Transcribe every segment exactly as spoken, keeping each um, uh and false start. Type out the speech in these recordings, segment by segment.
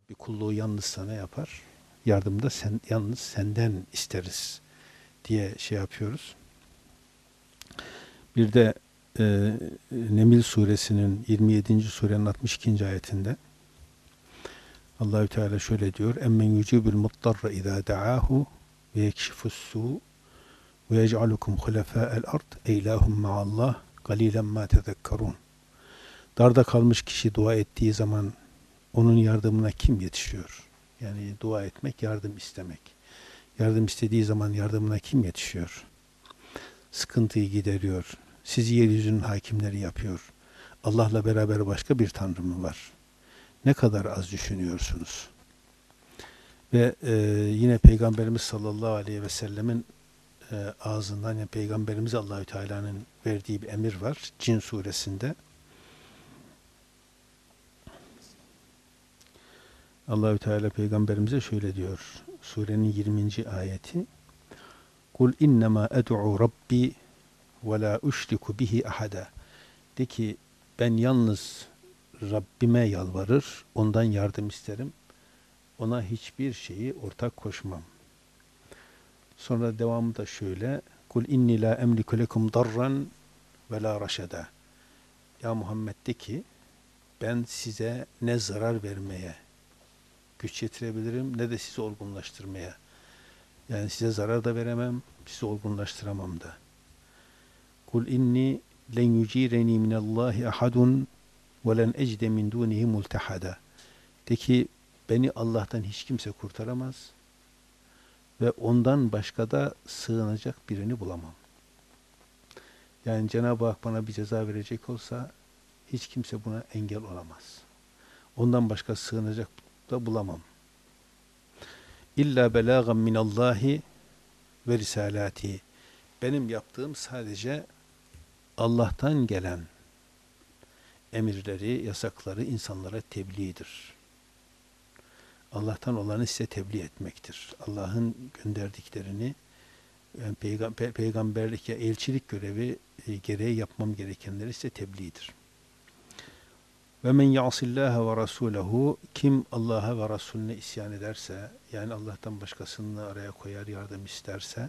Bir kulluğu yalnız sana yapar. Yardımda sen yalnız senden isteriz diye şey yapıyoruz. Bir de e, Neml suresinin yirmi yedinci surenin altmış ikinci ayetinde Allahü Teala şöyle diyor: "Emmen yucibul muttarra iza da'ahu ve yekşifus su ve yec'alukum hulefâ'el ard eylahum ma'allah galilen ma tezekkerun." Darda kalmış kişi dua ettiği zaman onun yardımına kim yetişiyor? Yani dua etmek, yardım istemek. Yardım istediği zaman yardımına kim yetişiyor? Sıkıntıyı gideriyor. Sizi yeryüzünün hakimleri yapıyor. Allah'la beraber başka bir tanrı mı var? Ne kadar az düşünüyorsunuz? Ve e, yine Peygamberimiz sallallahu aleyhi ve sellemin e, ağzından, yani Peygamberimiz Allahü Teala'nın verdiği bir emir var. Cin suresinde. Allahü Teala Peygamberimize şöyle diyor. Surenin yirminci ayeti. Kul innema ed'u rabbi ve la uşriku bihi ahada. De ki ben yalnız Rabbime yalvarır, ondan yardım isterim. Ona hiçbir şeyi ortak koşmam. Sonra devamı da şöyle. Kul inni la emliku lekum darran ve la raşada. Ya Muhammed de ki ben size ne zarar vermeye güç yetirebilirim ne de sizi olgunlaştırmaya. Yani size zarar da veremem, sizi olgunlaştıramam da. Kul inni len yucireni minallahi ahadun ve len ecde min dunihi multahada. De ki beni Allah'tan hiç kimse kurtaramaz ve ondan başka da sığınacak birini bulamam. Yani Cenab-ı Hak bana bir ceza verecek olsa hiç kimse buna engel olamaz. Ondan başka sığınacak da bulamam. İlla belagan minallahi ve risalati. Benim yaptığım sadece Allah'tan gelen emirleri, yasakları insanlara tebliğdir. Allah'tan olanı size tebliğ etmektir. Allah'ın gönderdiklerini, yani peygamber, peygamberlik ya elçilik görevi e, gereği yapmam gerekenleri size tebliğdir. Ve men ya'sillaha ve rasulehu, kim Allah'a ve Resulüne isyan ederse, yani Allah'tan başkasını araya koyar, yardım isterse,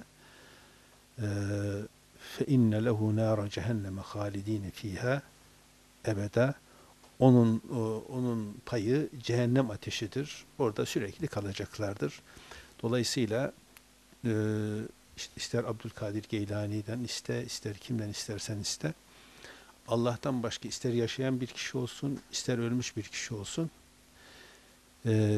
fe inne lehu nâra cehenneme halidîne fîhâ ebeda. Onun onun payı cehennem ateşidir. Orada sürekli kalacaklardır. Dolayısıyla e, ister Abdülkadir Geylani'den iste, ister kimden istersen iste, Allah'tan başka ister yaşayan bir kişi olsun, ister ölmüş bir kişi olsun, e,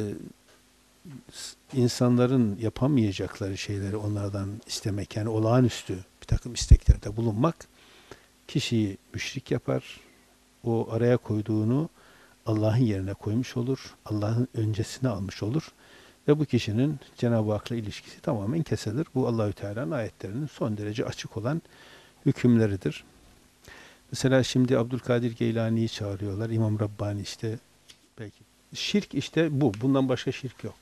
insanların yapamayacakları şeyleri onlardan istemek, yani olağanüstü bir takım isteklerde bulunmak, kişiyi müşrik yapar. O araya koyduğunu Allah'ın yerine koymuş olur. Allah'ın öncesine almış olur. Ve bu kişinin Cenab-ı Hak'la ilişkisi tamamen kesilir. Bu Allahü Teala'nın ayetlerinin son derece açık olan hükümleridir. Mesela şimdi Abdülkadir Geylani'yi çağırıyorlar. İmam Rabbani işte belki. Şirk işte bu. Bundan başka şirk yok.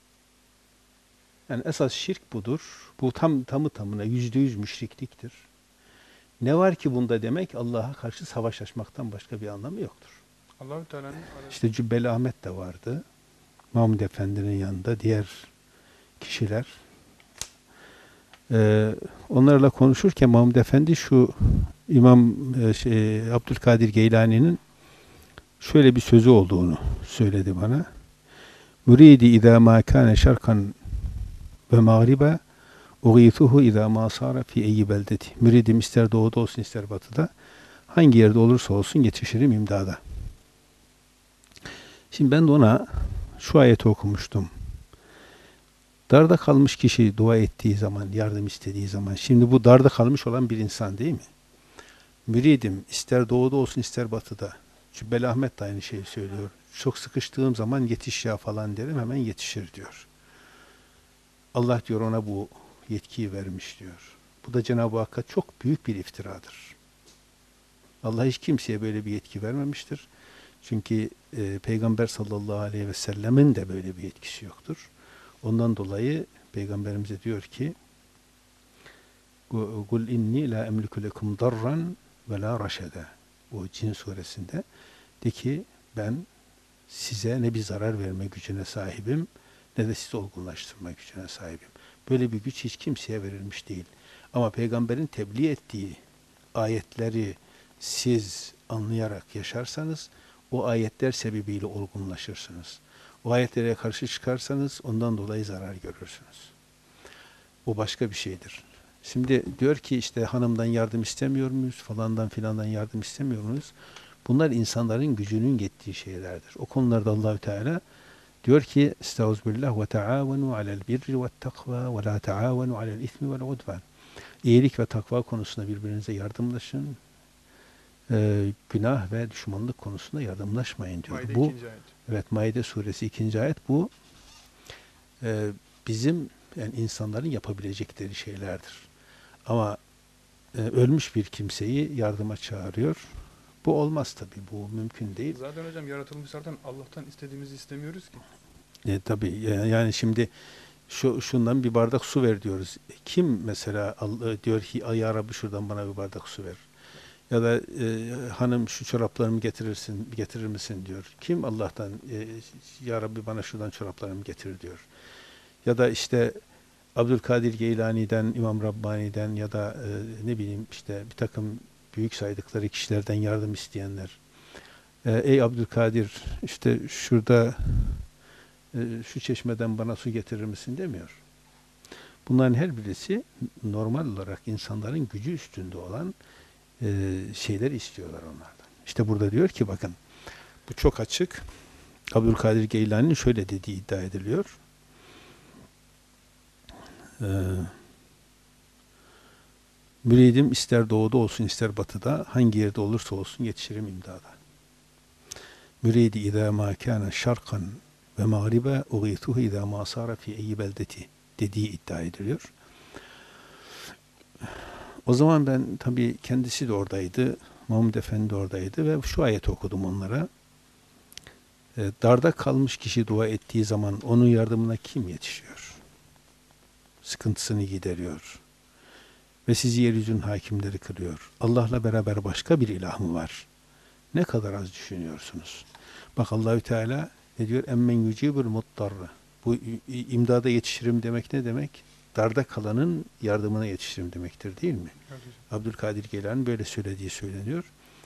Yani esas şirk budur. Bu tam tamı tamına yüzde yüz müşrikliktir. Ne var ki bunda demek, Allah'a karşı savaş açmaktan başka bir anlamı yoktur. Allahü Teala'nın İşte Cübbeli Ahmet de vardı. Mahmud Efendi'nin yanında diğer kişiler. Ee, onlarla konuşurken Mahmud Efendi şu İmam e, şey, Abdülkadir Geylani'nin şöyle bir sözü olduğunu söyledi bana. Müridi izâ mâ kâne şerkan ve mağribe uğîthuhu izâ mâ sâre fî eyyi beldeti. Müridim ister doğuda olsun ister batıda, hangi yerde olursa olsun yetişirim imdada. Şimdi ben de ona şu ayeti okumuştum. Darda kalmış kişi dua ettiği zaman, yardım istediği zaman, şimdi bu darda kalmış olan bir insan değil mi? Müridim ister doğuda olsun ister batıda. Cübbeli Ahmet de aynı şeyi söylüyor. Çok sıkıştığım zaman yetiş ya falan derim, hemen yetişir diyor. Allah diyor ona bu yetkiyi vermiş diyor. Bu da Cenab-ı Hakk'a çok büyük bir iftiradır. Allah hiç kimseye böyle bir yetki vermemiştir. Çünkü e, Peygamber sallallahu aleyhi ve sellemin de böyle bir yetkisi yoktur. Ondan dolayı Peygamberimize diyor ki "Kul inni la emliku lekum darran ve la raşede." Bu Cin suresinde de ki ben size ne bir zarar verme gücüne sahibim, ne de sizi olgunlaştırma gücüne sahibim. Böyle bir güç hiç kimseye verilmiş değil. Ama peygamberin tebliğ ettiği ayetleri siz anlayarak yaşarsanız, o ayetler sebebiyle olgunlaşırsınız. O ayetlere karşı çıkarsanız ondan dolayı zarar görürsünüz. O başka bir şeydir. Şimdi diyor ki işte hanımdan yardım istemiyor muyuz, falandan filandan yardım istemiyor muyuz? Bunlar insanların gücünün yettiği şeylerdir. O konularda Allahü Teala diyor ki Estağfirullah ve taavenu alel birri ve takva ve la taavenu alel ismi vel udvan. İyilik ve takva konusunda birbirinize yardımlaşın. Ee, günah ve düşmanlık konusunda yardımlaşmayın diyor. Maide Bu ikinci ayet. evet Maide suresi ikinci ayet bu e, bizim yani insanların yapabilecekleri şeylerdir. Ama e, ölmüş bir kimseyi yardıma çağırıyor. Bu olmaz tabii. Bu mümkün değil. Zaten hocam yaratılmışlardan Allah'tan istediğimizi istemiyoruz ki. E, tabii ya- yani şimdi şu şundan bir bardak su ver diyoruz. E, Kim mesela Allah, diyor ki "Ay ya Rabbi şuradan bana bir bardak su ver." Ya da e, hanım şu çoraplarımı getirirsin, getirir misin diyor. Kim Allah'tan e, ya Rabbi bana şuradan çoraplarımı getir diyor. Ya da işte Abdülkadir Geylani'den, İmam Rabbani'den ya da e, ne bileyim işte bir takım büyük saydıkları kişilerden yardım isteyenler. E, ey Abdülkadir işte şurada e, şu çeşmeden bana su getirir misin demiyor. Bunların her birisi normal olarak insanların gücü üstünde olan e, şeyler istiyorlar onlardan. İşte burada diyor ki bakın bu çok açık. Abdülkadir Geylani'nin şöyle dediği iddia ediliyor. Ee, müridim ister doğuda olsun ister batıda hangi yerde olursa olsun yetişirim imdada. Müridi izâ mâ kâne şarkan ve mağribe uğîtuhu izâ mâ sâra fî eyyi beldeti dediği iddia ediliyor. O zaman ben tabii kendisi de oradaydı. Mahmud Efendi de oradaydı ve şu ayeti okudum onlara. E, darda kalmış kişi dua ettiği zaman onun yardımına kim yetişiyor? Sıkıntısını gideriyor. Ve sizi yeryüzünün hakimleri kılıyor. Allah'la beraber başka bir ilah mı var? Ne kadar az düşünüyorsunuz. Bak Allahü Teala ne diyor? Emmen yücibul muttarrı. Bu imdada yetişirim demek ne demek? Darda kalanın yardımına yetişirim demektir değil mi? Evet hocam. Abdülkadir Geylani böyle söylediği söyleniyor.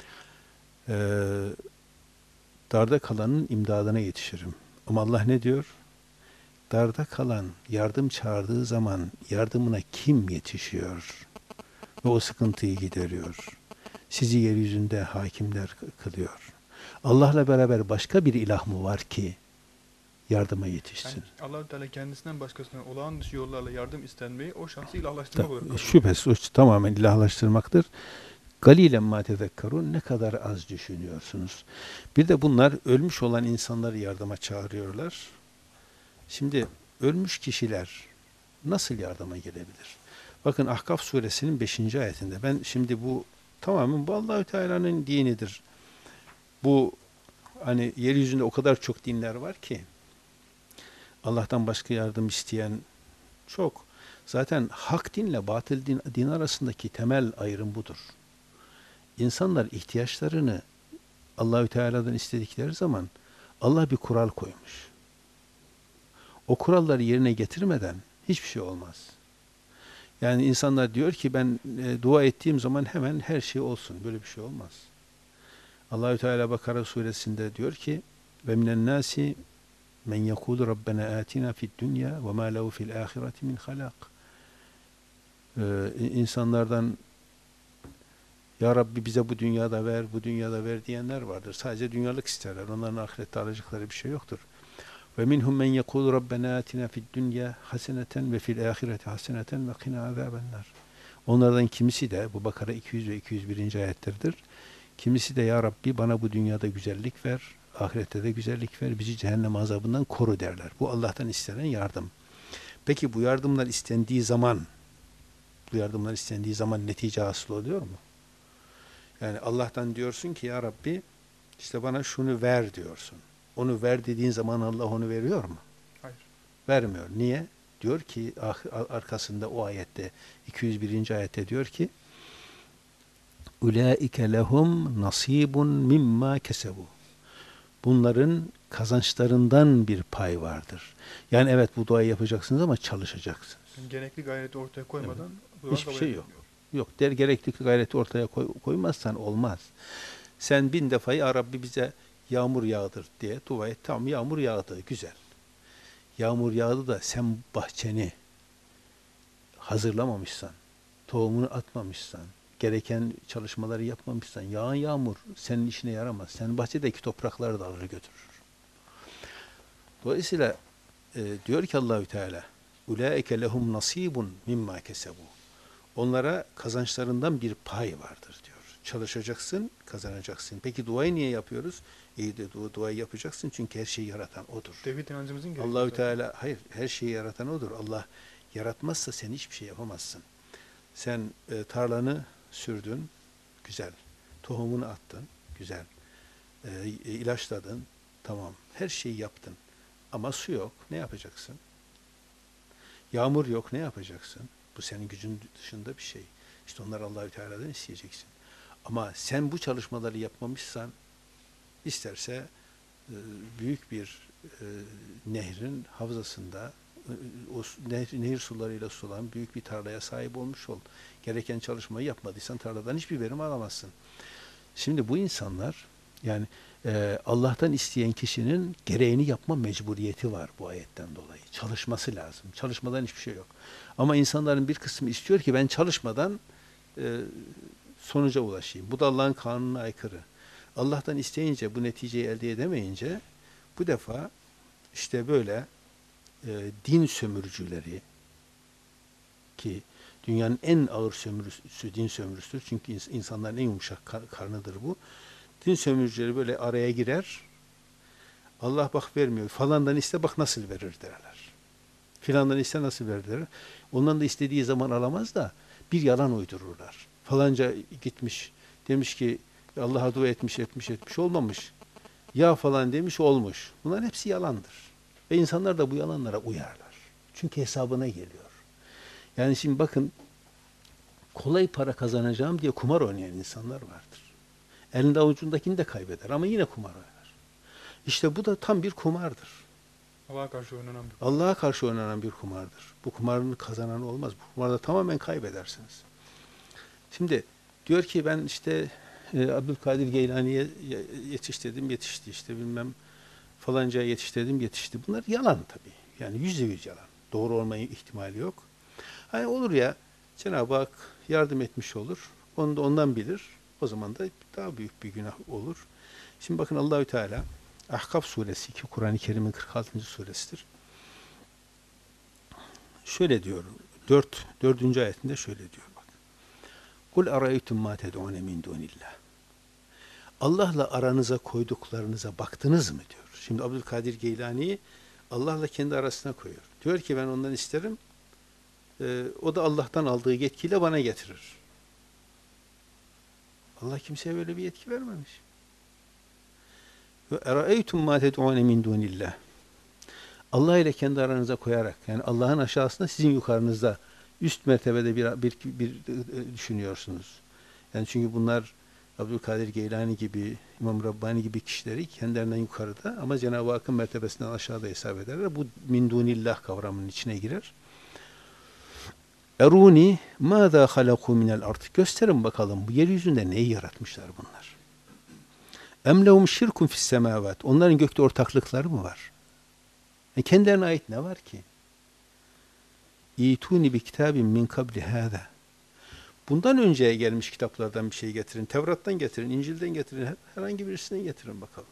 Ee, darda kalanın imdadına yetişirim. Ama Allah ne diyor? Darda kalan yardım çağırdığı zaman yardımına kim yetişiyor? Ve o sıkıntıyı gideriyor. Sizi yeryüzünde hakimler kılıyor. Allah'la beraber başka bir ilah mı var ki yardıma yetişsin? Yani Allah-u Teala kendisinden başkasına olağan dışı yollarla yardım istenmeyi o şahsı ilahlaştırmak olarak kabul ediyor. Şüphesiz o tamamen ilahlaştırmaktır. Galilen ma tezekkerun, ne kadar az düşünüyorsunuz. Bir de bunlar ölmüş olan insanları yardıma çağırıyorlar. Şimdi ölmüş kişiler nasıl yardıma gelebilir? Bakın Ahkaf suresinin beşinci ayetinde ben şimdi bu tamamen bu Allahü Teala'nın dinidir. Bu hani yeryüzünde o kadar çok dinler var ki Allah'tan başka yardım isteyen çok. Zaten hak dinle batıl din, din arasındaki temel ayrım budur. İnsanlar ihtiyaçlarını Allahü Teala'dan istedikleri zaman Allah bir kural koymuş. O kuralları yerine getirmeden hiçbir şey olmaz. Yani insanlar diyor ki ben e, dua ettiğim zaman hemen her şey olsun. Böyle bir şey olmaz. Allahü Teala Bakara suresinde diyor ki ve minen nasi men yekulu rabbena atina fid dunya ve ma lehu fil ahireti min halak. Ee, insanlardan ya Rabbi bize bu dünyada ver, bu dünyada ver diyenler vardır. Sadece dünyalık isterler. Onların ahirette alacakları bir şey yoktur. Ve minhum men yekulu rabbena atina fid dunya haseneten ve fil ahireti haseneten ve qina azabennar. Onlardan kimisi de bu Bakara iki yüz ve iki yüz birinci ayetlerdir. Kimisi de ya Rabbi bana bu dünyada güzellik ver, ahirette de güzellik ver, bizi cehennem azabından koru derler. Bu Allah'tan istenen yardım. Peki bu yardımlar istendiği zaman, bu yardımlar istendiği zaman netice hasıl oluyor mu? Yani Allah'tan diyorsun ki ya Rabbi işte bana şunu ver diyorsun. Onu ver dediğin zaman Allah onu veriyor mu? Hayır. Vermiyor. Niye? Diyor ki arkasında o ayette iki yüz birinci ayette diyor ki ulaike lehum nasibun mimma kesebu. bunların kazançlarından bir pay vardır. Yani evet bu duayı yapacaksınız ama çalışacaksınız. Yani gerekli gayreti ortaya koymadan dua Hiçbir kabul şey yok. edilmiyor. Yok der gerekli gayreti ortaya koy, koymazsan olmaz. Sen bin defa ya Rabbi bize yağmur yağdır diye dua et. Tamam yağmur yağdı güzel. Yağmur yağdı da sen bahçeni hazırlamamışsan, tohumunu atmamışsan, gereken çalışmaları yapmamışsan, yağan yağmur senin işine yaramaz. Senin bahçedeki toprakları da alır götürür. Dolayısıyla e, diyor ki Allahü Teala, "Ulaike lehum nasibun mimma kesebu." Onlara kazançlarından bir pay vardır diyor. Çalışacaksın, kazanacaksın. Peki duayı niye yapıyoruz? İyi de dua, duayı yapacaksın çünkü her şeyi yaratan O'dur. Tevhid inancımızın gereği. Allahü zaten. Teala, hayır, her şeyi yaratan O'dur. Allah yaratmazsa sen hiçbir şey yapamazsın. Sen e, tarlanı sürdün, güzel. Tohumunu attın, güzel. E, ilaçladın, tamam. Her şeyi yaptın. Ama su yok, ne yapacaksın? Yağmur yok, ne yapacaksın? Bu senin gücün dışında bir şey. İşte onları Allahü Teala'dan isteyeceksin. Ama sen bu çalışmaları yapmamışsan, isterse e, büyük bir e, nehrin havzasında e, o nehir, nehir sularıyla sulan büyük bir tarlaya sahip olmuş ol. Gereken çalışmayı yapmadıysan tarladan hiçbir verim alamazsın. Şimdi bu insanlar yani e, Allah'tan isteyen kişinin gereğini yapma mecburiyeti var bu ayetten dolayı. Çalışması lazım. Çalışmadan hiçbir şey yok. Ama insanların bir kısmı istiyor ki ben çalışmadan e, sonuca ulaşayım. Bu da Allah'ın kanununa aykırı. Allah'tan isteyince bu neticeyi elde edemeyince bu defa işte böyle e, din sömürücüleri ki dünyanın en ağır sömürüsü din sömürüsüdür. Çünkü insanların en yumuşak kar karnıdır bu. Din sömürücüleri böyle araya girer. Allah bak vermiyor. Falandan iste bak nasıl verir derler. Filandan iste nasıl verir derler. Ondan da istediği zaman alamaz da bir yalan uydururlar. Falanca gitmiş demiş ki Allah'a dua etmiş etmiş etmiş olmamış. Ya falan demiş olmuş. Bunların hepsi yalandır. Ve insanlar da bu yalanlara uyarlar. Çünkü hesabına geliyor. Yani şimdi bakın kolay para kazanacağım diye kumar oynayan insanlar vardır. Elinde avucundakini de kaybeder ama yine kumar oynar. İşte bu da tam bir kumardır. Allah'a karşı oynanan bir. Allah'a karşı oynanan bir kumardır. Bu kumarın kazananı olmaz. Bu kumarda tamamen kaybedersiniz. Şimdi diyor ki ben işte e, Abdülkadir Geylani'ye yetiştirdim, yetişti işte bilmem falancaya yetiştirdim, yetişti. Bunlar yalan tabii. Yani yüzde yüz yalan. Doğru olma ihtimali yok. Hani olur ya Cenab-ı Hak yardım etmiş olur. Onu da ondan bilir. O zaman da daha büyük bir günah olur. Şimdi bakın Allahü Teala Ahkaf suresi ki Kur'an-ı Kerim'in kırk altıncı suresidir. Şöyle diyor. dört dördüncü ayetinde şöyle diyor bak. Kul araytum ma ted'un min dunillah. Allah'la aranıza koyduklarınıza baktınız mı diyor. Şimdi Abdülkadir Geylani'yi Allah'la kendi arasına koyuyor. Diyor ki ben ondan isterim. E, o da Allah'tan aldığı yetkiyle bana getirir. Allah kimseye böyle bir yetki vermemiş. Ve eraeytum ma ted'un min dunillah. Allah ile kendi aranıza koyarak yani Allah'ın aşağısında sizin yukarınızda üst mertebede bir, bir, bir, bir düşünüyorsunuz. Yani çünkü bunlar Abdülkadir Geylani gibi, İmam Rabbani gibi kişileri kendilerinden yukarıda ama Cenab-ı Hakk'ın mertebesinden aşağıda hesap ederler. Bu min dunillah kavramının içine girer. Eruni mâzâ halakû minel ard. Gösterin bakalım bu yeryüzünde neyi yaratmışlar bunlar? Em lehum şirkun fis semâvât. Onların gökte ortaklıkları mı var? E kendilerine ait ne var ki? İtûni bi kitâbin min kabli hâzâ. Bundan önceye gelmiş kitaplardan bir şey getirin. Tevrat'tan getirin, İncil'den getirin. Herhangi birisinden getirin bakalım.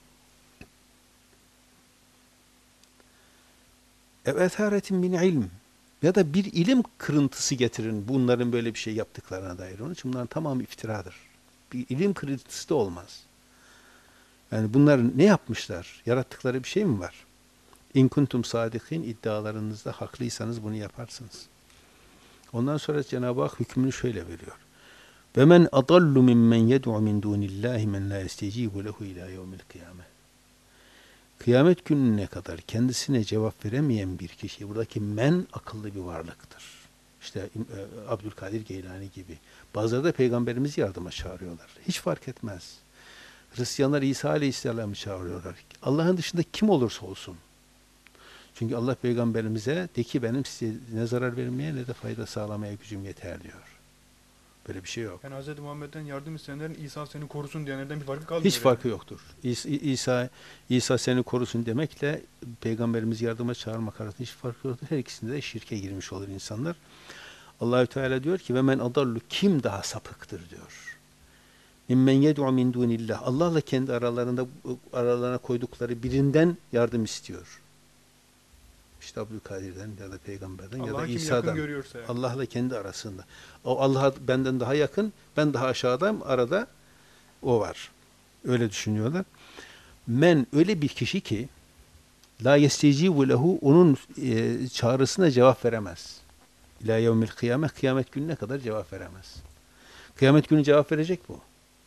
Ev ethâretin min ilm. Ya da bir ilim kırıntısı getirin bunların böyle bir şey yaptıklarına dair. Onun için bunların tamamı iftiradır. Bir ilim kırıntısı da olmaz. Yani bunlar ne yapmışlar? Yarattıkları bir şey mi var? İn kuntum sadikin iddialarınızda haklıysanız bunu yaparsınız. Ondan sonra Cenab-ı Hak hükmünü şöyle veriyor. Ve men adallu mimmen yed'u min dunillahi men la yestecibu lehu ila yevmil kıyame. Kıyamet gününe kadar kendisine cevap veremeyen bir kişi, buradaki men akıllı bir varlıktır. İşte e, Abdülkadir Geylani gibi. Bazıları da Peygamberimizi yardıma çağırıyorlar. Hiç fark etmez. Hristiyanlar İsa Aleyhisselam'ı çağırıyorlar. Allah'ın dışında kim olursa olsun. Çünkü Allah peygamberimize de ki benim size ne zarar vermeye ne de fayda sağlamaya gücüm yeter diyor. Böyle bir şey yok. Yani Hz. Muhammed'den yardım isteyenlerin İsa seni korusun diyenlerden bir farkı kalmıyor. Hiç yani. farkı yoktur. İsa, İsa, İsa seni korusun demekle peygamberimizi yardıma çağırmak arasında hiç farkı yoktur. Her ikisinde de şirke girmiş olur insanlar. Allahü Teala diyor ki ve men adallu, kim daha sapıktır diyor. İmmen yed'u min dunillah. Allah'la kendi aralarında aralarına koydukları birinden yardım istiyor. İşte Abdülkadir'den ya da peygamberden ya da Allah'a kim yakın İsa'dan. görüyorsa yani. Allah'la kendi arasında. O Allah'a benden daha yakın, ben daha aşağıdayım, arada o var. Öyle düşünüyorlar. Men öyle bir kişi ki la yestecibu lehu, onun e, çağrısına cevap veremez. İlâ yevmil kıyame, kıyamet gününe kadar cevap veremez. Kıyamet günü cevap verecek bu.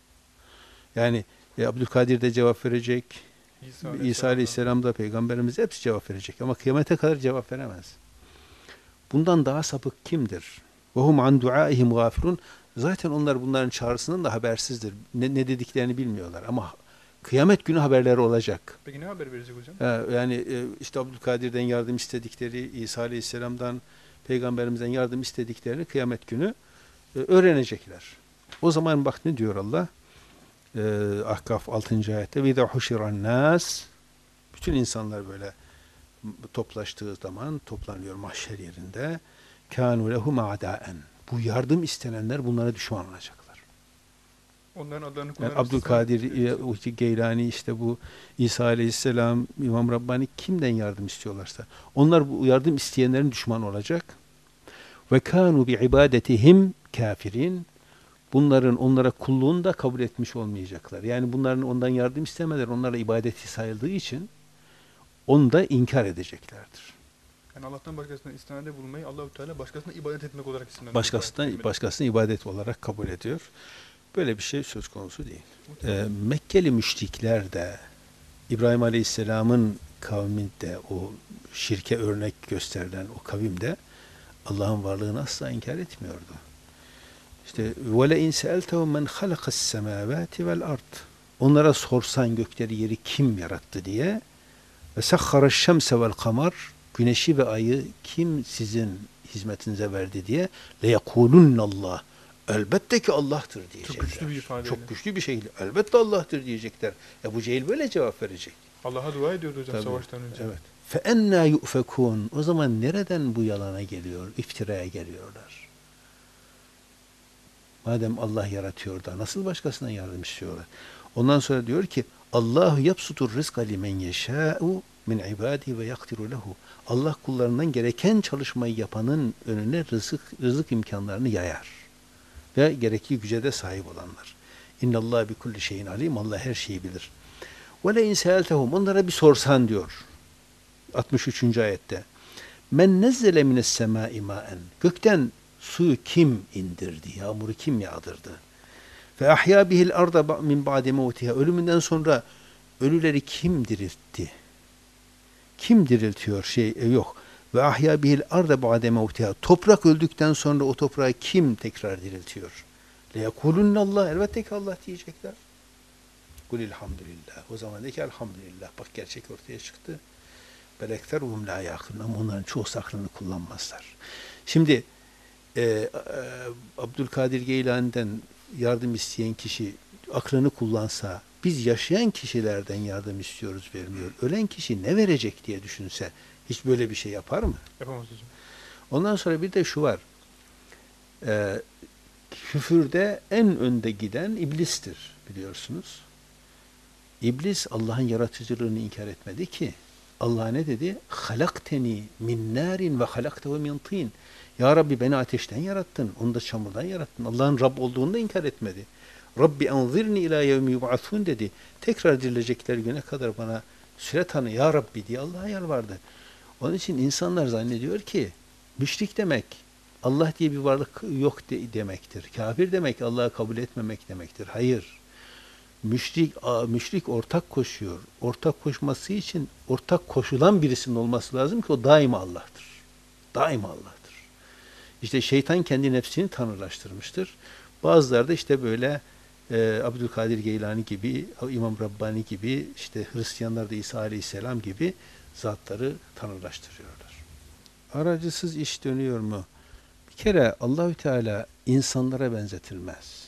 Yani e, Abdülkadir de cevap verecek. İsa, İsa Aleyhisselam. Aleyhisselam da peygamberimiz hepsi cevap verecek. Ama kıyamete kadar cevap veremez. Bundan daha sapık kimdir? وَهُمْ عَنْ دُعَائِهِمْ غَافِرُونَ. Zaten onlar bunların çağrısından da habersizdir. Ne, ne dediklerini bilmiyorlar. Ama kıyamet günü haberleri olacak. Peki ne haber verecek hocam? Ee, yani e, işte Abdülkadir'den yardım istedikleri, İsa Aleyhisselam'dan, peygamberimizden yardım istediklerini kıyamet günü e, öğrenecekler. O zaman bak ne diyor Allah? Ee, Ahkaf altıncı ayette وَاِذَا حُشِرَ النَّاسِ. Bütün insanlar böyle toplaştığı zaman, toplanıyor mahşer yerinde. كَانُوا لَهُمْ عَدَاءً. Bu yardım istenenler bunlara düşman olacaklar. Onların adlarını Yani kullanarak Abdülkadir, sen- e, Geylani, işte bu İsa Aleyhisselam, İmam Rabbani kimden yardım istiyorlarsa onlar bu yardım isteyenlerin düşmanı olacak. Ve kanu bi ibadetihim kafirin. Bunların onlara kulluğunu da kabul etmiş olmayacaklar. Yani bunların ondan yardım istemeleri onlarla ibadeti sayıldığı için onu da inkar edeceklerdir. Yani Allah'tan başkasına istinade bulunmayı Allah-u Teala başkasına ibadet etmek olarak istinade Başkasına, başkasına ibadet olarak kabul ediyor. Böyle bir şey söz konusu değil. Ee, Mekkeli müşrikler de İbrahim Aleyhisselam'ın kavminde, o şirke örnek gösterilen o kavimde Allah'ın varlığını asla inkar etmiyordu. İşte وَلَاِنْ سَأَلْتَهُمْ مَنْ خَلَقَ السَّمَاوَاتِ وَالْاَرْضِ. Onlara sorsan gökleri yeri kim yarattı diye, ve سَخَّرَ الشَّمْسَ وَالْقَمَرِ, güneşi ve ayı kim sizin hizmetinize verdi diye, لَيَقُولُنَّ اللّٰهِ, elbette ki Allah'tır diyecekler. Çok güçlü bir ifade. Çok güçlü bir şekilde. Elbette Allah'tır diyecekler. Ebu Cehil böyle cevap verecek. Allah'a dua ediyordu hocam Tabii, savaştan önce. evet. فَاَنَّا يُؤْفَكُونَ. O zaman nereden bu yalana geliyor, iftiraya geliyorlar? Madem Allah yaratıyor da nasıl başkasına yardım istiyorlar? Ondan sonra diyor ki Allahu yapsutur rizqa limen yeşâ'u min ibâdihi ve yaktiru lehu. Allah kullarından gereken çalışmayı yapanın önüne rızık rızık imkanlarını yayar. Ve gerekli güce de sahip olanlar. İnnallâhe bi kulli şeyin alim. Allah her şeyi bilir. Ve le in seeltehum, onlara bir sorsan diyor. altmış üçüncü ayette. Men nezzele mines semâi mâen. Gökten suyu kim indirdi? Yağmuru kim yağdırdı? Ve ahya bihil arda min ba'de mevtiha. Ölümünden sonra ölüleri kim diriltti? Kim diriltiyor? Şey e, yok. Ve ahya bihil arda ba'de mevtiha. Toprak öldükten sonra o toprağı kim tekrar diriltiyor? Le yekulunallah. Elbette ki Allah diyecekler. Kulilhamdülillah. O zaman de ki elhamdülillah. Bak gerçek ortaya çıktı. Belekteruhum la yakın. Ama onların çoğusu aklını kullanmazlar. Şimdi e, e, Abdülkadir Geylani'den yardım isteyen kişi aklını kullansa, biz yaşayan kişilerden yardım istiyoruz, vermiyor. Ölen kişi ne verecek diye düşünse, hiç böyle bir şey yapar mı? Yapamaz hocam. Ondan sonra bir de şu var. E, küfürde en önde giden iblistir, biliyorsunuz. İblis Allah'ın yaratıcılığını inkar etmedi ki. Allah ne dedi? Halakteni min narin ve halaktehu min tin. Ya Rabbi beni ateşten yarattın, onu da çamurdan yarattın. Allah'ın Rabb olduğunu da inkar etmedi. Rabbi enzirni ila yevmi yub'athun dedi. Tekrar dirilecekler güne kadar bana süre tanı ya Rabbi diye Allah'a yalvardı. Onun için insanlar zannediyor ki müşrik demek Allah diye bir varlık yok de demektir. Kafir demek Allah'ı kabul etmemek demektir. Hayır. Müşrik, müşrik ortak koşuyor. Ortak koşması için ortak koşulan birisinin olması lazım ki o daima Allah'tır. Daima Allah'tır. İşte şeytan kendi nefsini tanrılaştırmıştır. Bazıları da işte böyle e, Abdülkadir Geylani gibi, İmam Rabbani gibi, işte Hristiyanlar da İsa Aleyhisselam gibi zatları tanrılaştırıyorlar. Aracısız iş dönüyor mu? Bir kere Allahü Teala insanlara benzetilmez.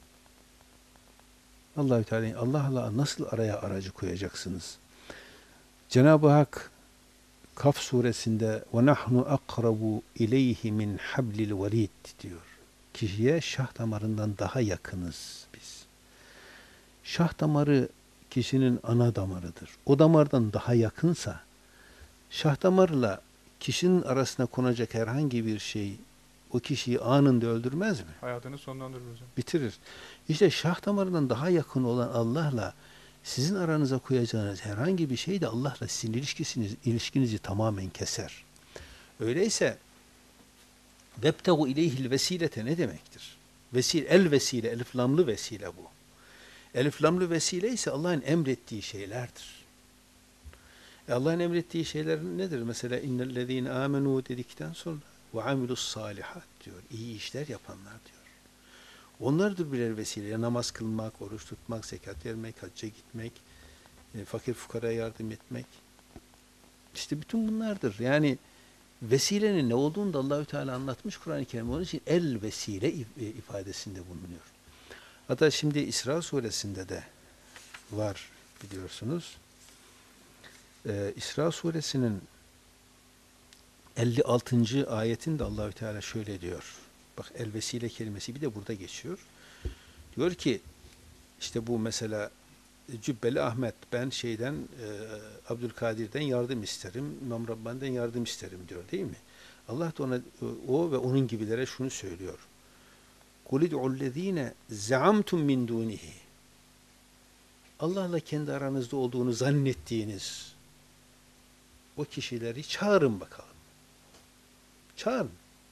Allahü Teala Allah'la nasıl araya aracı koyacaksınız? Cenab-ı Hak Kaf suresinde ve nahnu akrabu ileyhi min hablil verid diyor. Kişiye şah damarından daha yakınız biz. Şah damarı kişinin ana damarıdır. O damardan daha yakınsa şah damarla kişinin arasına konacak herhangi bir şey o kişiyi anında öldürmez mi? Hayatını sonlandırır hocam. Bitirir. İşte şah damarından daha yakın olan Allah'la sizin aranıza koyacağınız herhangi bir şey de Allah'la sizin ilişkisiniz, ilişkinizi tamamen keser. Öyleyse vebtegu ileyhil vesilete ne demektir? Vesile, el vesile, elif lamlı vesile bu. Elif lamlı vesile ise Allah'ın emrettiği şeylerdir. E Allah'ın emrettiği şeyler nedir? Mesela innellezîne âmenû dedikten sonra ve amilus salihat diyor. İyi işler yapanlar diyor. Onlardır birer vesile. Ya namaz kılmak, oruç tutmak, zekat vermek, hacca gitmek, e, fakir fukaraya yardım etmek. İşte bütün bunlardır. Yani vesilenin ne olduğunu da Allahü Teala anlatmış Kur'an-ı Kerim. Onun için el vesile ifadesinde bulunuyor. Hatta şimdi İsra suresinde de var biliyorsunuz. Ee, İsra suresinin elli altıncı ayetinde Allahü Teala şöyle diyor. Bak el vesile kelimesi bir de burada geçiyor. Diyor ki işte bu mesela Cübbeli Ahmet ben şeyden e, Abdülkadir'den yardım isterim, İmam Rabbani'den yardım isterim diyor değil mi? Allah da ona o ve onun gibilere şunu söylüyor. قُلِ ادْعُوا الَّذ۪ينَ زَعَمْتُمْ مِنْ دُونِهِ Allah'la kendi aranızda olduğunu zannettiğiniz o kişileri çağırın bakalım. Çağırın.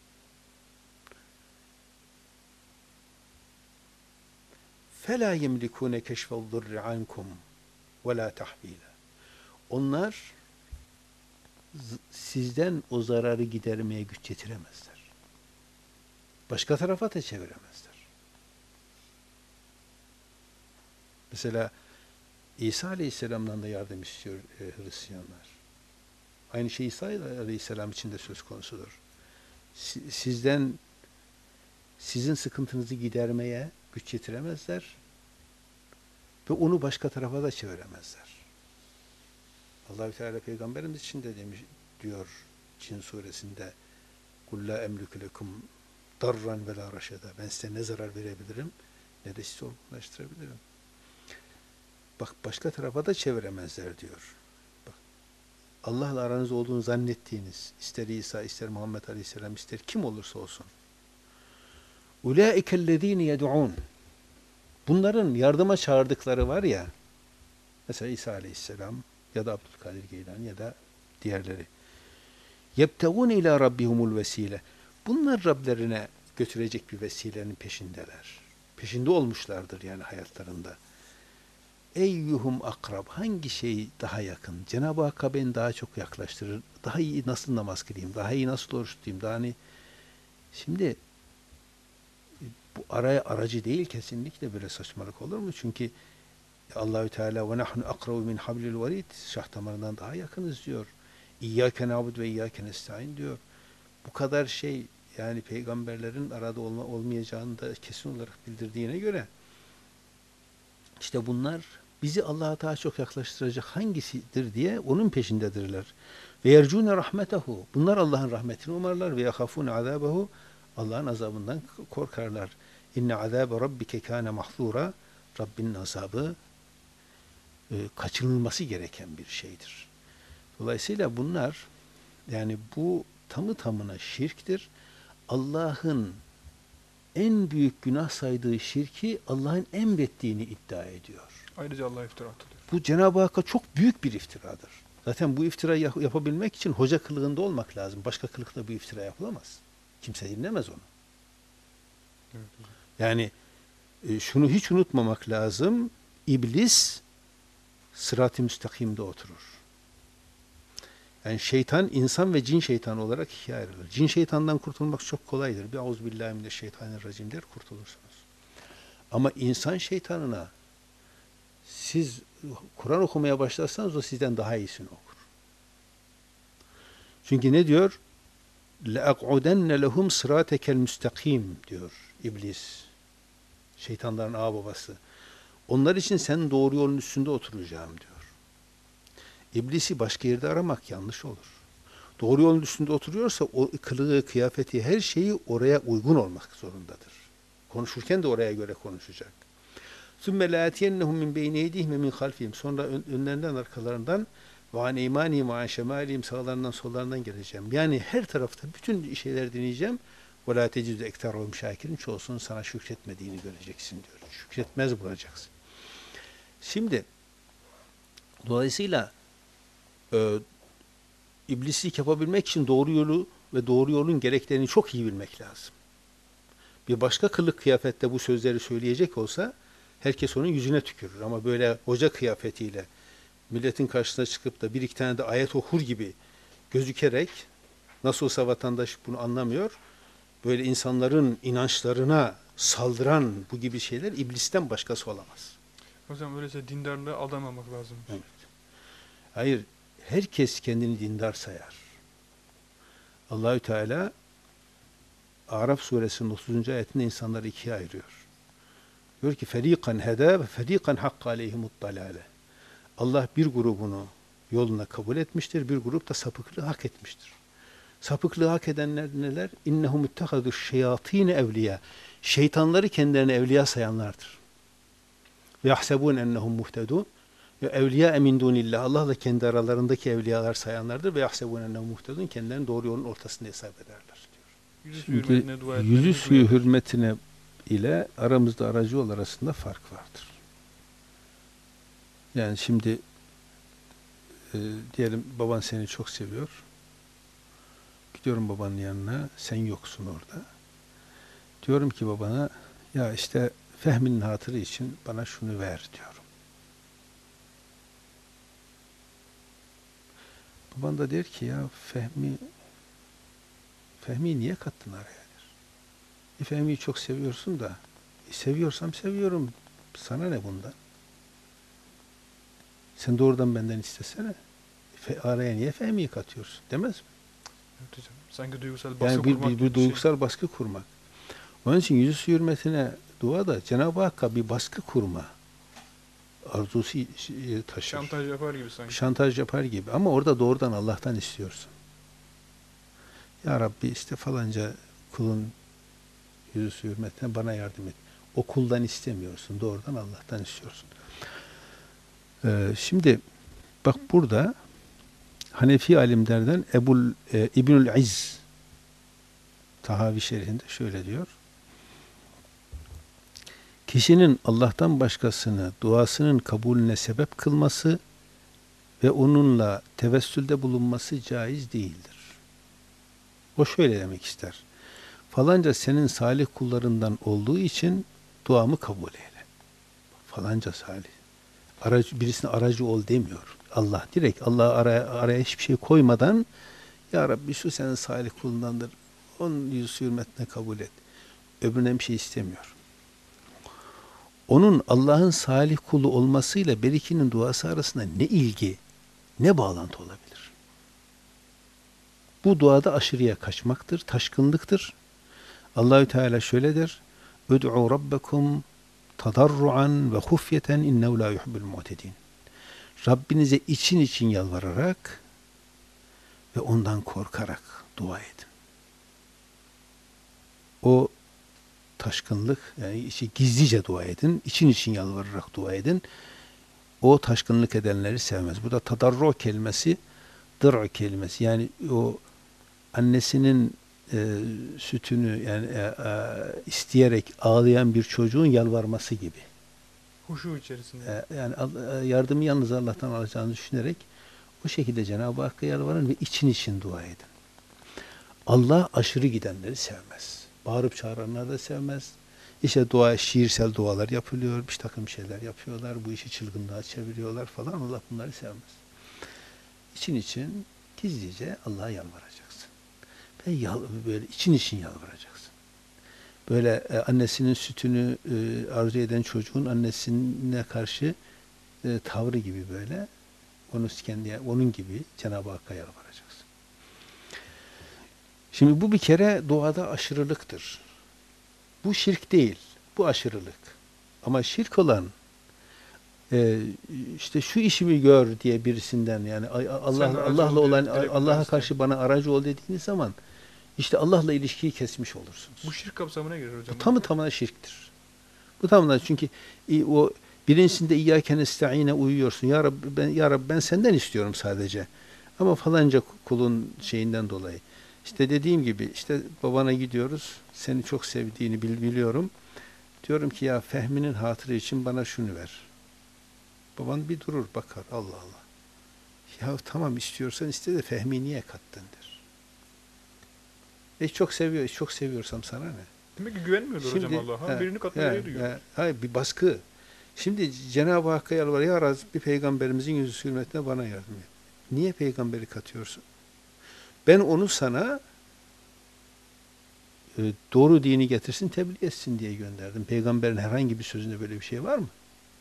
فَلَا يَمْلِكُونَ كَشْفَ الضُّرِّ عَنْكُمْ وَلَا تَحْوِيلًا Onlar sizden o zararı gidermeye güç yetiremezler. Başka tarafa da çeviremezler. Mesela İsa Aleyhisselam'dan da yardım istiyor e, Hristiyanlar. Aynı şey İsa Aleyhisselam için de söz konusudur. Sizden sizin sıkıntınızı gidermeye güç yetiremezler ve onu başka tarafa da çeviremezler. Allah-u Teala Peygamberimiz için de demiş diyor Cin suresinde قُلْ لَا اَمْلُكُ لَكُمْ darran ve la raşeda. Ben size ne zarar verebilirim ne de sizi olgunlaştırabilirim. Bak başka tarafa da çeviremezler diyor. Bak, Allah'la aranızda olduğunu zannettiğiniz ister İsa, ister Muhammed Aleyhisselam, ister kim olursa olsun. اُولَٰئِكَ الَّذ۪ينَ يَدْعُونَ Bunların yardıma çağırdıkları var ya, mesela İsa Aleyhisselam ya da Abdülkadir Geylani ya da diğerleri. يَبْتَغُونَ اِلَى رَبِّهُمُ الْوَس۪يلَ Bunlar Rablerine götürecek bir vesilenin peşindeler. Peşinde olmuşlardır yani hayatlarında. Eyyuhum akrab, hangi şey daha yakın? Cenab-ı Hakk'a beni daha çok yaklaştırır. Daha iyi nasıl namaz kılayım? Daha iyi nasıl oruç tutayım? Daha hani şimdi bu araya aracı değil kesinlikle böyle saçmalık olur mu? Çünkü Allahü Teala ve nahnu akrabu min hablil verid şah damarından daha yakınız diyor. İyyâke na'budu ve iyyâke nestaîn diyor. Bu kadar şey yani peygamberlerin arada olma, olmayacağını da kesin olarak bildirdiğine göre işte bunlar bizi Allah'a daha çok yaklaştıracak hangisidir diye onun peşindedirler. Ve yercûne rahmetehu. Bunlar Allah'ın rahmetini umarlar ve yahafûne azâbehu. Allah'ın azabından korkarlar. İnne azâbe rabbike kâne mahzûra. Rabbinin azabı e, kaçınılması gereken bir şeydir. Dolayısıyla bunlar yani bu tamı tamına şirktir. Allah'ın en büyük günah saydığı şirki Allah'ın emrettiğini iddia ediyor. Ayrıca Allah'a iftira atılıyor. Bu Cenab-ı Hakk'a çok büyük bir iftiradır. Zaten bu iftirayı yapabilmek için hoca kılığında olmak lazım. Başka kılıkta bu iftira yapılamaz. Kimse dinlemez onu. Evet, yani e, şunu hiç unutmamak lazım. İblis sırat-ı müstakimde oturur. Yani şeytan, insan ve cin şeytanı olarak ikiye ayrılır. Cin şeytandan kurtulmak çok kolaydır. Bir auzubillahimineşşeytanirracim der, kurtulursunuz. Ama insan şeytanına siz Kur'an okumaya başlarsanız o sizden daha iyisini okur. Çünkü ne diyor? لَاَقْعُدَنَّ لَهُمْ صِرَاتَكَ الْمُسْتَقِيمِ diyor İblis. Şeytanların ağababası. Onlar için sen doğru yolun üstünde oturacağım diyor. İblisi başka yerde aramak yanlış olur. Doğru yolun üstünde oturuyorsa o kılığı, kıyafeti, her şeyi oraya uygun olmak zorundadır. Konuşurken de oraya göre konuşacak. ثُمَّ لَاَتِيَنَّهُمْ مِنْ بَيْنِ اَيْدِهِمْ وَمِنْ خَلْفِهِمْ Sonra önlerinden, arkalarından وَعَنْ اِيمَانِهِمْ وَعَنْ شَمَالِهِمْ Sağlarından, sollarından geleceğim. Yani her tarafta bütün şeyler dinleyeceğim. وَلَا تَجِدُ اَكْتَرَهُمْ شَاكِرٍ Çoğusunun sana şükretmediğini göreceksin diyor. Şükretmez bulacaksın. Şimdi dolayısıyla e, iblislik yapabilmek için doğru yolu ve doğru yolun gereklerini çok iyi bilmek lazım. Bir başka kılık kıyafette bu sözleri söyleyecek olsa herkes onun yüzüne tükürür. Ama böyle hoca kıyafetiyle milletin karşısına çıkıp da bir iki tane de ayet okur gibi gözükerek, nasıl olsa vatandaş bunu anlamıyor, böyle insanların inançlarına saldıran bu gibi şeyler iblisten başkası olamaz. Hocam öyleyse dindarlığa aldanmamak lazım. Evet. Hayır, herkes kendini dindar sayar. Allahü Teala Araf suresinin otuzuncu ayetinde insanları ikiye ayırıyor. Diyor ki ferikan heda ve ferikan hakka aleyhimut dalale. Allah bir grubunu yoluna kabul etmiştir, bir grup da sapıklığı hak etmiştir. Sapıklığı hak edenler neler? İnnehum ittehadu şeyatine evliya. Şeytanları kendilerine evliya sayanlardır. Ve yahsebun ennehum muhtedun. Ve evliya min dunillah. Allah da kendi aralarındaki evliyalar sayanlardır ve yahsebun ennehum muhtedun. Kendilerini doğru yolun ortasında hesap ederler diyor. Şimdi yüzü suyu hürmetine ile aramızda aracı yol arasında fark vardır. Yani şimdi e, diyelim baban seni çok seviyor. Gidiyorum babanın yanına, sen yoksun orada. Diyorum ki babana, ya işte Fehmi'nin hatırı için bana şunu ver diyorum. Baban da der ki ya Fehmi Fehmi'yi niye kattın araya der. E, Fehmi'yi çok seviyorsun da e, seviyorsam seviyorum. Sana ne bundan? Sen doğrudan benden istesene. E, araya niye Fehmi'yi katıyorsun? Demez mi? Evet hocam. Sanki duygusal baskı yani bir, kurmak bir, gibi bir duygusal şey. baskı kurmak. Onun için yüzü hürmetine dua da Cenab-ı Hakk'a bir baskı kurma arzusu taşır. Şantaj yapar gibi sanki. Şantaj yapar gibi. Ama orada doğrudan Allah'tan istiyorsun. Ya Rabbi işte falanca kulun yüzü hürmetine bana yardım et. O kuldan istemiyorsun. Doğrudan Allah'tan istiyorsun. Ee, şimdi bak burada Hanefi alimlerden Ebul e, İbnül İzz Tahavi şerhinde şöyle diyor. Kişinin Allah'tan başkasını duasının kabulüne sebep kılması ve onunla tevessülde bulunması caiz değildir. O şöyle demek ister. Falanca senin salih kullarından olduğu için duamı kabul eyle. Falanca salih. Aracı, birisine aracı ol demiyor. Allah direkt Allah'a araya, araya hiçbir şey koymadan ya Rabbi şu senin salih kulundandır. Onun yüz hürmetine kabul et. Öbürüne bir şey istemiyor. Onun Allah'ın salih kulu olmasıyla berikinin duası arasında ne ilgi, ne bağlantı olabilir? Bu duada aşırıya kaçmaktır, taşkınlıktır. Allahü Teala şöyle der: "Ud'u rabbakum tadarruan ve hufyeten innehu la yuhibbul mu'tedin." Rabbinize için için yalvararak ve ondan korkarak dua edin. O taşkınlık, yani içi gizlice dua edin, için için yalvararak dua edin. O taşkınlık edenleri sevmez. Bu da tadarru kelimesi, dır kelimesi. Yani o annesinin e, sütünü yani e, e, isteyerek ağlayan bir çocuğun yalvarması gibi. Huşu içerisinde. E, yani e, yardımı yalnız Allah'tan alacağını düşünerek o şekilde Cenab-ı Hakk'a yalvarın ve için için dua edin. Allah aşırı gidenleri sevmez. Bağırıp çağıranları da sevmez. İşte dua, şiirsel dualar yapılıyor, bir takım şeyler yapıyorlar, bu işi çılgınlığa çeviriyorlar falan. Allah bunları sevmez. İçin için gizlice Allah'a yalvaracaksın. Ve yal, böyle için için yalvaracaksın. böyle e, annesinin sütünü e, arzu eden çocuğun annesine karşı e, tavrı gibi böyle. Onu kendi onun gibi Cenab-ı Hakk'a yalvaracaksın. Şimdi bu bir kere doğada aşırılıktır. Bu şirk değil. Bu aşırılık. Ama şirk olan e, işte şu işimi gör diye birisinden yani ay- Allah Sen aracı Allah'la ol diye olan talep Allah'a ederse, karşı bana aracı ol dediğiniz zaman işte Allah'la ilişkiyi kesmiş olursunuz. bu şirk kapsamına girer hocam. Bu tamı tamına şirktir. Bu tamına çünkü i- o birincisinde İyyâke nestaîne uyuyorsun. Ya Rabbi ben ya Rabbi ben senden istiyorum sadece. Ama falanca kulun şeyinden dolayı. İşte dediğim gibi işte babana gidiyoruz. Seni çok sevdiğini bil, biliyorum. Diyorum ki ya Fehmi'nin hatırı için bana şunu ver. Baban bir durur bakar. Allah Allah. Ya tamam istiyorsan iste de Fehmi niye kattın der. E çok seviyor, çok seviyorsam sana ne? Demek ki güvenmiyorlar hocam Şimdi Allah'a. he, Birini katmaya he, duyuyor. he, hayır bir baskı. Şimdi Cenab-ı Hakk'a yalvar ya Rabbi peygamberimizin yüzü hürmetine bana yardım et. Niye peygamberi katıyorsun? Ben onu sana e, doğru dini getirsin, tebliğ etsin diye gönderdim. Peygamberin herhangi bir sözünde böyle bir şey var mı?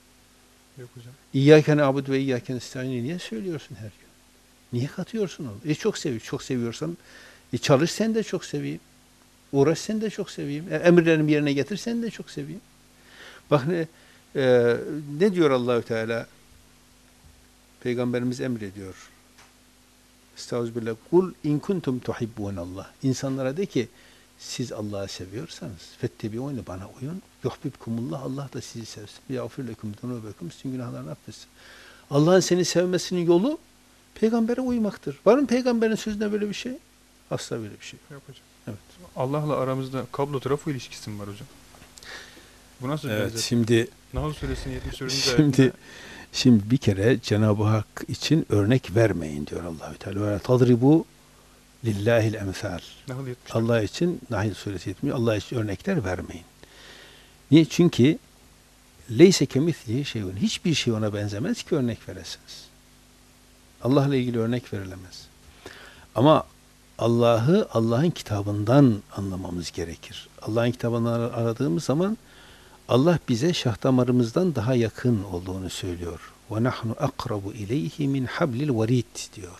Yok hocam. İyyâke na'budu ve iyyâke nestaîn'i niye söylüyorsun her gün? Niye katıyorsun onu? E çok seviyor, çok seviyorsan e çalış sen de çok seveyim. Uğraş sen de çok seveyim. E, emirlerimi yerine getir sen de çok seveyim. Bak ne e, ne diyor Allahü Teala? Peygamberimiz emrediyor. Estağfirullah. Kul in kuntum tuhibbunallah. İnsanlara de ki siz Allah'ı seviyorsanız fettebi'ûne bana uyun. Yuhbibkumullah. Allah da sizi sevsin. Yağfir lekum zunubekum. Sizin günahlarını affetsin. Allah'ın seni sevmesinin yolu peygambere uymaktır. Var mı peygamberin sözünde böyle bir şey? Asla böyle bir şey yok. Yok hocam. Evet. Allah'la aramızda kablo trafo ilişkisi mi var hocam? Bu nasıl bir Evet, benzet? şimdi Nahl Suresinin yetmiş dördüncü şimdi ayetinde şimdi bir kere Cenab-ı Hak için örnek vermeyin diyor Allahü Teala. Ve tadribu lillahil emsal. Nahl yetmiş dört. Allah için Nahl suresi yetmiş. Allah için örnekler vermeyin. Niye? Çünkü leyse kemislihi şeyun. Hiçbir şey ona benzemez ki örnek veresiniz. Allah'la ilgili örnek verilemez. Ama Allah'ı Allah'ın kitabından anlamamız gerekir. Allah'ın kitabından aradığımız zaman Allah bize şah damarımızdan daha yakın olduğunu söylüyor. Ve nahnu akrabu ileyhi min hablil varid diyor.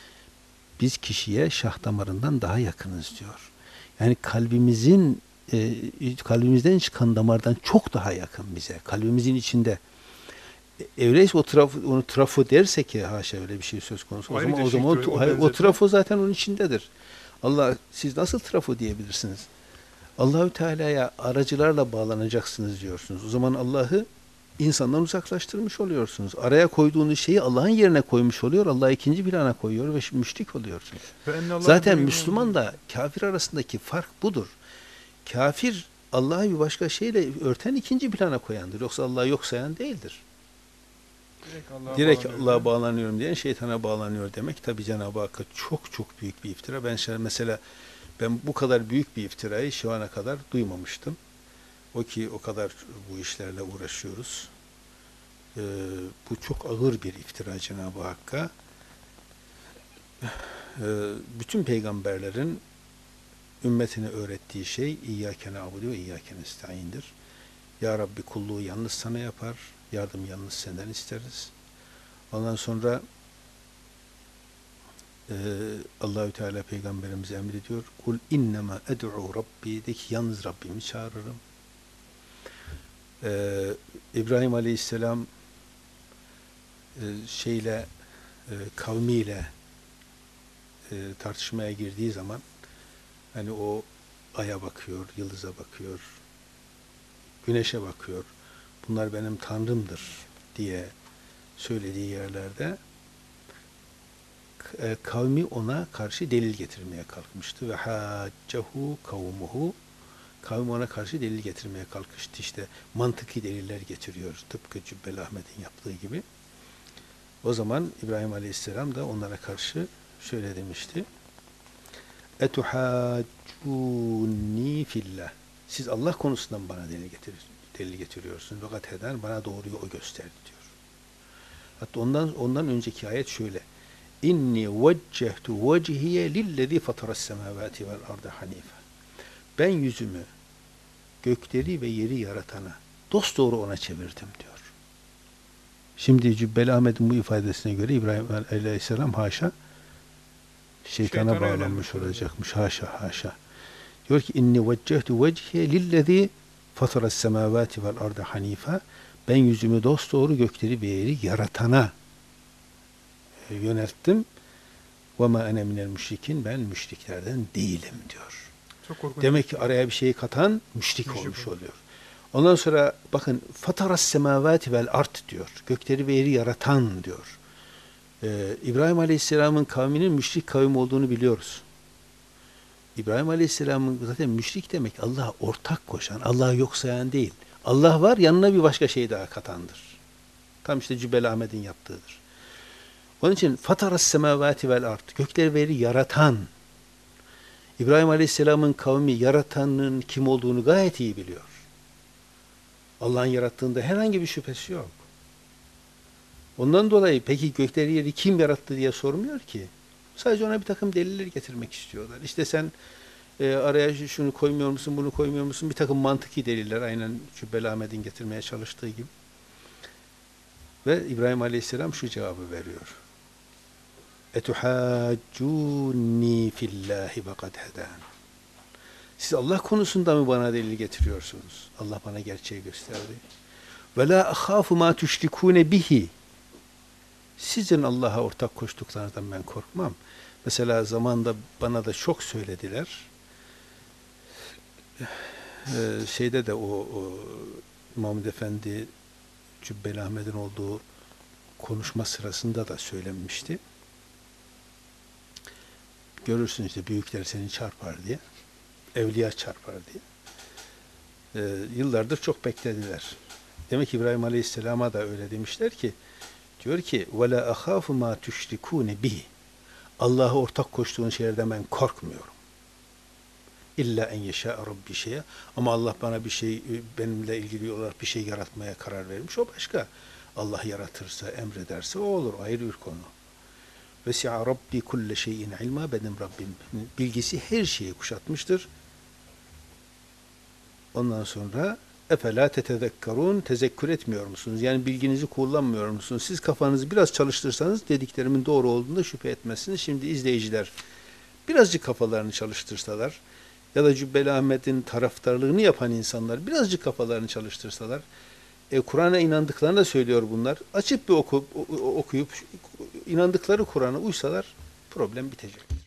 Biz kişiye şah damarından daha yakınız diyor. Yani kalbimizin e, kalbimizden çıkan damardan çok daha yakın bize. Kalbimizin içinde. E, öyleyse o trafo, onu trafo derse ki haşa öyle bir şey söz konusu. O Ayrı zaman o teşekkür, zaman o o, o, benzetme. o trafo zaten onun içindedir. Allah siz nasıl trafo diyebilirsiniz? Allahü Teala'ya aracılarla bağlanacaksınız diyorsunuz. O zaman Allah'ı insandan uzaklaştırmış oluyorsunuz. Araya koyduğunuz şeyi Allah'ın yerine koymuş oluyor. Allah'ı ikinci plana koyuyor ve müşrik oluyorsunuz. Ve enne Allah'ın Zaten buyruğunu- Müslümanla kafir arasındaki fark budur. Kafir Allah'ı bir başka şeyle örten ikinci plana koyandır. Yoksa Allah'ı yok sayan değildir. Direkt Allah'a Direkt bağlanıyor. Allah'a bağlanıyorum diyen şeytana bağlanıyor demek tabi Cenab-ı Hakk'a çok çok büyük bir iftira. Ben şöyle mesela ben bu kadar büyük bir iftirayı şu ana kadar duymamıştım. O ki o kadar bu işlerle uğraşıyoruz. Ee, bu çok ağır bir iftira Cenab-ı Hakk'a. Ee, bütün peygamberlerin ümmetine öğrettiği şey İyyâke na'budu ve İyyâke nestaîn'dir. Ya Rabbi kulluğu yalnız sana yapar, yardım yalnız senden isteriz. Ondan sonra e, Allahü Teala peygamberimize emrediyor. Kul innema ed'u Rabbi de ki yalnız Rabbimi çağırırım. Ee, İbrahim Aleyhisselam e, şeyle e, kavmiyle e, tartışmaya girdiği zaman hani o aya bakıyor, yıldıza bakıyor, güneşe bakıyor. Bunlar benim tanrımdır diye söylediği yerlerde e, kavmi ona karşı delil getirmeye kalkmıştı ve haccehu kavmuhu kavmi ona karşı delil getirmeye kalkıştı. İşte mantıki deliller getiriyor. Tıpkı Cübbeli Ahmet'in yaptığı gibi. O zaman İbrahim Aleyhisselam da onlara karşı şöyle demişti. Etuhaccuni fillah. Siz Allah konusundan bana delil, getir, delil getiriyorsunuz. Fakat heden bana doğruyu o gösterdi diyor. Hatta ondan ondan önceki ayet şöyle. İnni veccehtu vecihiye lillezî fataras semâvâti vel ardı hanife. Ben yüzümü gökleri ve yeri yaratana, dosdoğru ona çevirdim diyor. Şimdi Cübbeli Ahmet'in bu ifadesine göre İbrahim Aleyhisselam haşa şeytana, Şeytana bağlanmış yönelmiş olacakmış. Haşa haşa. Diyor ki inni veccehtu vecihe lillezî fataras semâvâti vel arda hanife. Ben yüzümü dosdoğru gökleri ve yeri yaratana e, yönelttim. Ve ma ene minel müşrikin. Ben müşriklerden değilim diyor. Çok korkunç. Demek ki araya bir şeyi katan müşrik, Müşrik olmuş olur. oluyor. Ondan sonra bakın fataras semavati vel art diyor. Gökleri ve yeri yaratan diyor. Ee, İbrahim Aleyhisselam'ın kavminin müşrik kavim olduğunu biliyoruz. İbrahim Aleyhisselam'ın zaten müşrik demek Allah'a ortak koşan, Allah'ı yok sayan değil. Allah var, yanına bir başka şey daha katandır. Tam işte Cübbeli Ahmet'in yaptığıdır. Onun için fataras semavati vel art. Gökleri ve yeri yaratan. İbrahim Aleyhisselam'ın kavmi yaratanın kim olduğunu gayet iyi biliyor. Allah'ın yarattığında herhangi bir şüphesi yok. Ondan dolayı peki gökleri yeri kim yarattı diye sormuyor ki. Sadece ona bir takım deliller getirmek istiyorlar. İşte sen e, araya şunu koymuyor musun, bunu koymuyor musun? Bir takım mantıki deliller, aynen Cübbeli Ahmet'in getirmeye çalıştığı gibi. Ve İbrahim Aleyhisselam şu cevabı veriyor. Etuhaccuni fillahi ve kad hedan. Siz Allah konusunda mı bana delil getiriyorsunuz? Allah bana gerçeği gösterdi. Ve la ahafu ma tüşrikune bihi. Sizin Allah'a ortak koştuklarınızdan ben korkmam. Mesela zamanda bana da çok söylediler. Ee, şeyde de o, o Mahmud Efendi Cübbeli Ahmet'in olduğu konuşma sırasında da söylenmişti. Görürsün işte büyükler seni çarpar diye. Evliya çarpar diye. Ee, yıllardır çok beklediler. Demek ki İbrahim Aleyhisselam'a da öyle demişler ki, diyor ki وَلَا أَخَافُ مَا تُشْرِكُونَ بِهِ. Allah'a ortak koştuğun şeylerden ben korkmuyorum. İlla en yeşâ Rabbi şeye. Ama Allah bana bir şey, benimle ilgili olarak bir şey yaratmaya karar vermiş. O başka. Allah yaratırsa, emrederse o olur. Ayrı bir konu. Vesi'a Rabbi kulle şeyin ilma. Benim Rabbim bilgisi her şeyi kuşatmıştır. Ondan sonra efela tetezekkarun, tezekkür etmiyor musunuz? Yani bilginizi kullanmıyor musunuz? Siz kafanızı biraz çalıştırsanız dediklerimin doğru olduğunda şüphe etmezsiniz. Şimdi izleyiciler birazcık kafalarını çalıştırsalar ya da Cübbeli Ahmet'in taraftarlığını yapan insanlar birazcık kafalarını çalıştırsalar, e, Kur'an'a inandıklarını da söylüyor bunlar. Açıp bir oku, okuyup inandıkları Kur'an'a uysalar problem bitecek.